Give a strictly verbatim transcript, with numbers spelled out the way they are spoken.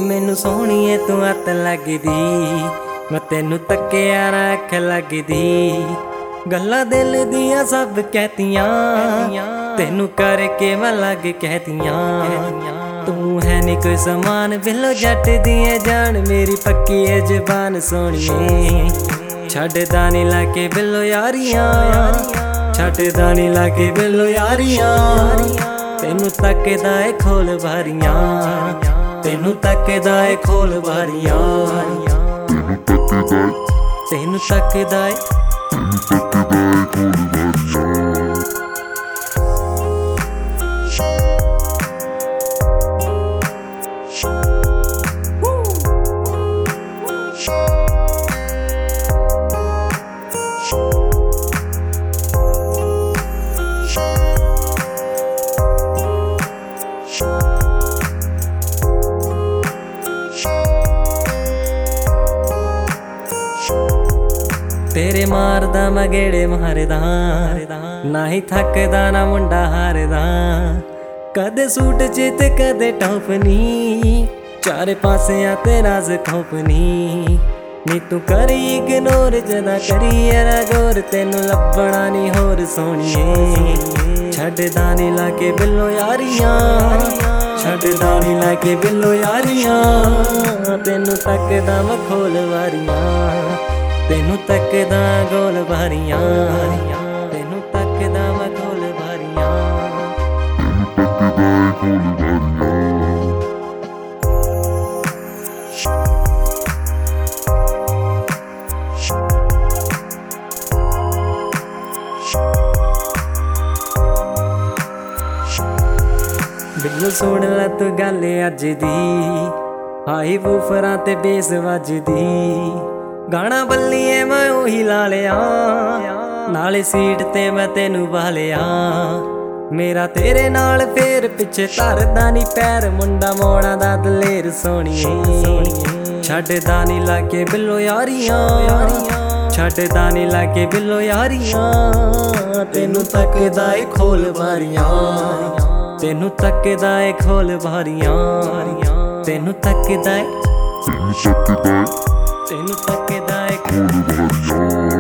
मैनू सोहणीए तू अत लगदी, मैं तेनू तक्किया ना अख लगदी। गल्लां दिल दियां सब कहतियां, तेनू करके मैं लग कहतियां। तू है नी कोई समान बिलो जट दिए जान, मेरी पक्की है जबान सोहणीए। छड्डदा नी लाके बिलो यारियां, छड्डदा नी लाके बिलो यारियां। तेनू तकदा ए खोल बारियां, तेनू तकदा ए खोल बारियां। तेनू तकदा ए तेरे मारदा मैं गेड़े मारदा, ना ही थकदा ना मुंडा हारदा। कदे सूट च ते कदे टॉपनी, चारे पासियां ते राज खोपनी। नी तू करी इग्नोर जदा करी यरा गोर, तेनू लभना नी होर सोहणीए। छड्डदा नी लाके बिलो यारियां, छड्डदा नी लाके बिलो यारियां। तेनू तकदा मैं खोल वारियां, तेनू तकदा गोल बारियां। तेनू तकदा मैं गोल बारियां। बिल्लो सुन लै तू गल अज दी, आई वूफरां ते बेस वजदी। गाना बल्लिए मैं उही ला लिया, नाले सीट ते मैं तेनू बा लिया। मेरा तेरे नाल फेर पिछे धरदा नी पैर, मुंडा मोड़ा दा दलेर सोहणीए। छड्डदा नी लाके बिलो यारियां, छड्डदा नी लाके बिलो यारियां। तेनू तकदा ए खोल बारियां, तेनू तकदा ए खोल बारियां। तेनू तकदा ए, तेनू तकदा ए खोल बारियां।